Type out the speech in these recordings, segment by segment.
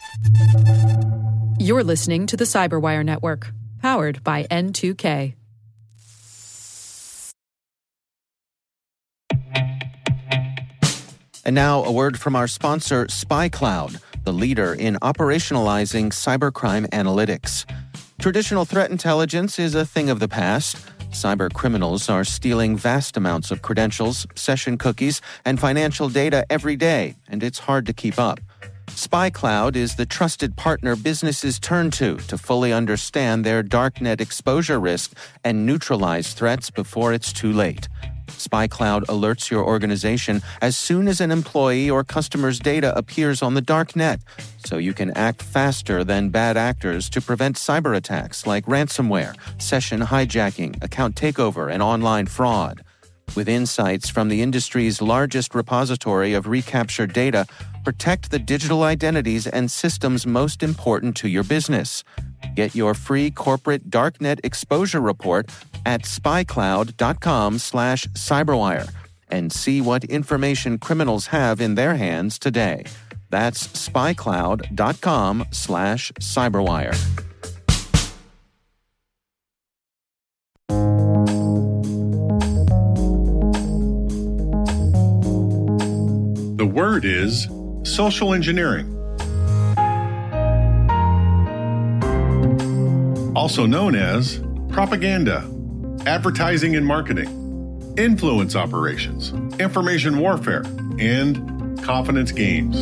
You're listening to the Cyberwire Network, powered by N2K. And now a word from our sponsor, SpyCloud, the leader in operationalizing cybercrime analytics. Traditional threat intelligence is a thing of the past. Cyber criminals are stealing vast amounts of credentials, session cookies, and financial data every day, and it's hard to keep up. SpyCloud is the trusted partner businesses turn to fully understand their darknet exposure risk and neutralize threats before it's too late. SpyCloud alerts your organization as soon as an employee or customer's data appears on the darknet, so you can act faster than bad actors to prevent cyber attacks like ransomware, session hijacking, account takeover, and online fraud. With insights from the industry's largest repository of recaptured data, protect the digital identities and systems most important to your business. Get your free corporate darknet exposure report at spycloud.com/cyberwire and see what information criminals have in their hands today. That's spycloud.com/cyberwire. The word is social engineering, also known as propaganda, advertising and marketing, influence operations, information warfare, and confidence games.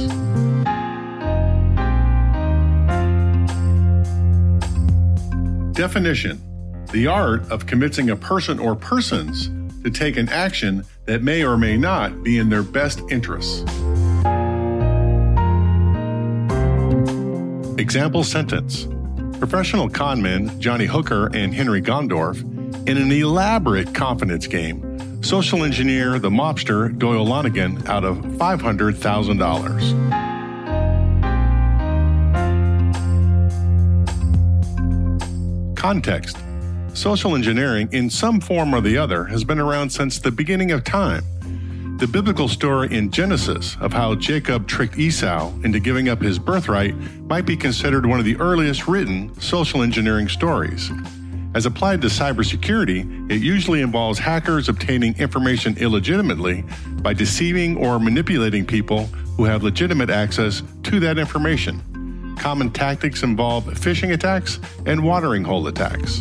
Definition: the art of convincing a person or persons to take an action that may or may not be in their best interests. Example sentence: professional conmen Johnny Hooker and Henry Gondorff, in an elaborate confidence game, social engineer the mobster Doyle Lonigan out of $500,000. Context: social engineering in some form or the other has been around since the beginning of time. The biblical story in Genesis of how Jacob tricked Esau into giving up his birthright might be considered one of the earliest written social engineering stories. As applied to cybersecurity, it usually involves hackers obtaining information illegitimately by deceiving or manipulating people who have legitimate access to that information. Common tactics involve phishing attacks and watering hole attacks.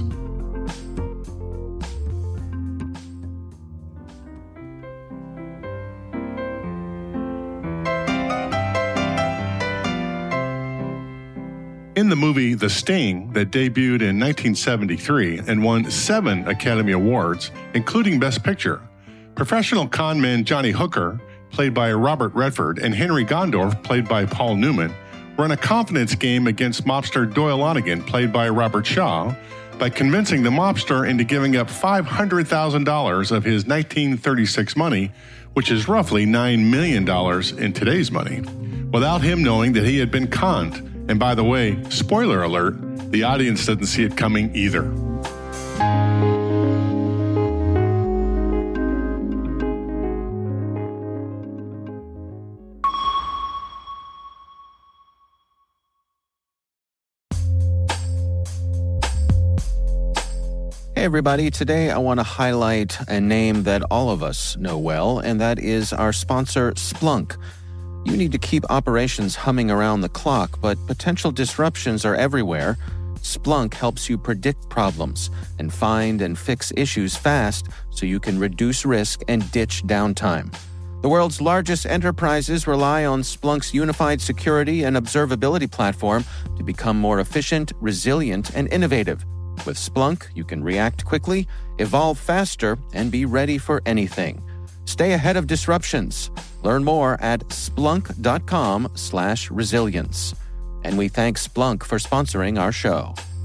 In the movie The Sting, that debuted in 1973 and won 7 Academy Awards, including Best Picture, professional conman Johnny Hooker, played by Robert Redford, and Henry Gondorff, played by Paul Newman, run a confidence game against mobster Doyle Lonigan, played by Robert Shaw, by convincing the mobster into giving up $500,000 of his 1936 money, which is roughly $9 million in today's money, without him knowing that he had been conned. And by the way, spoiler alert, the audience doesn't see it coming either. Hey everybody, today I want to highlight a name that all of us know well, and that is our sponsor, Splunk. You need to keep operations humming around the clock, but potential disruptions are everywhere. Splunk helps you predict problems and find and fix issues fast so you can reduce risk and ditch downtime. The world's largest enterprises rely on Splunk's unified security and observability platform to become more efficient, resilient, and innovative. With Splunk, you can react quickly, evolve faster, and be ready for anything. Stay ahead of disruptions. Learn more at splunk.com/resilience. And we thank Splunk for sponsoring our show.